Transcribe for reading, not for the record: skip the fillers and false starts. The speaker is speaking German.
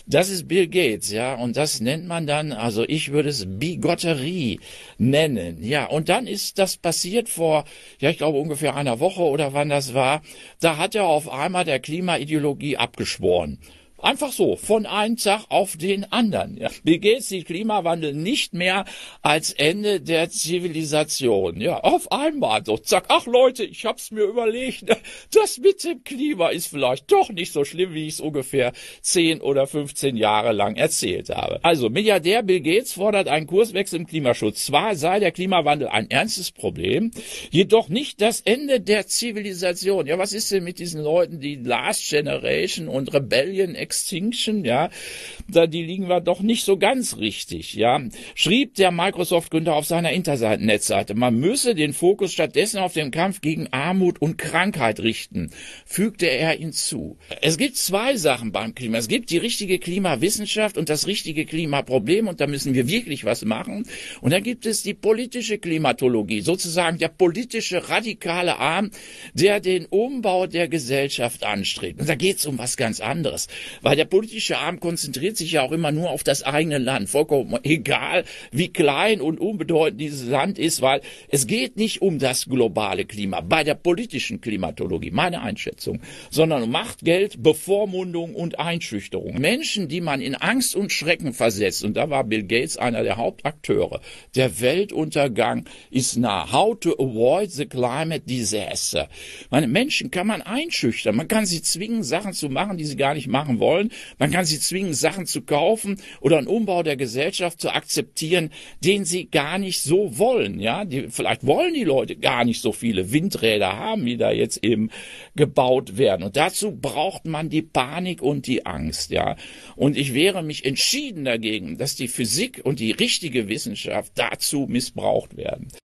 Das ist Bill Gates, ja, und das nennt man dann, also ich würde es Bigotterie nennen, ja, und dann ist das passiert vor, ja, ich glaube ungefähr einer Woche oder wann das war, da hat er auf einmal der Klimaideologie abgeschworen. Einfach so, von einem Tag auf den anderen. Ja. Bill Gates sieht Klimawandel nicht mehr als Ende der Zivilisation. Ja, auf einmal so, zack, ach Leute, ich hab's mir überlegt, das mit dem Klima ist vielleicht doch nicht so schlimm, wie ich es ungefähr 10 oder 15 Jahre lang erzählt habe. Also, Milliardär Bill Gates fordert einen Kurswechsel im Klimaschutz. Zwar sei der Klimawandel ein ernstes Problem, jedoch nicht das Ende der Zivilisation. Ja, was ist denn mit diesen Leuten, die Last Generation und Rebellion Extinction, ja, die liegen wir doch nicht so ganz richtig, ja, schrieb der Microsoft-Gründer auf seiner Internetseite. Man müsse den Fokus stattdessen auf den Kampf gegen Armut und Krankheit richten, fügte er hinzu. Es gibt zwei Sachen beim Klima. Es gibt die richtige Klimawissenschaft und das richtige Klimaproblem und da müssen wir wirklich was machen. Und dann gibt es die politische Klimatologie, sozusagen der politische radikale Arm, der den Umbau der Gesellschaft anstrebt. Und da geht es um was ganz anderes. Weil der politische Arm konzentriert sich ja auch immer nur auf das eigene Land. Vollkommen egal, wie klein und unbedeutend dieses Land ist, weil es geht nicht um das globale Klima bei der politischen Klimatologie, meine Einschätzung, sondern um Macht, Geld, Bevormundung und Einschüchterung. Menschen, die man in Angst und Schrecken versetzt, und da war Bill Gates einer der Hauptakteure. Der Weltuntergang ist nah. How to avoid the climate disaster. Meine Menschen kann man einschüchtern. Man kann sie zwingen, Sachen zu machen, die sie gar nicht machen wollen. Man kann sie zwingen, Sachen zu kaufen oder einen Umbau der Gesellschaft zu akzeptieren, den sie gar nicht so wollen. Ja, vielleicht wollen die Leute gar nicht so viele Windräder haben, wie da jetzt eben gebaut werden. Und dazu braucht man die Panik und die Angst. Ja, und ich wehre mich entschieden dagegen, dass die Physik und die richtige Wissenschaft dazu missbraucht werden.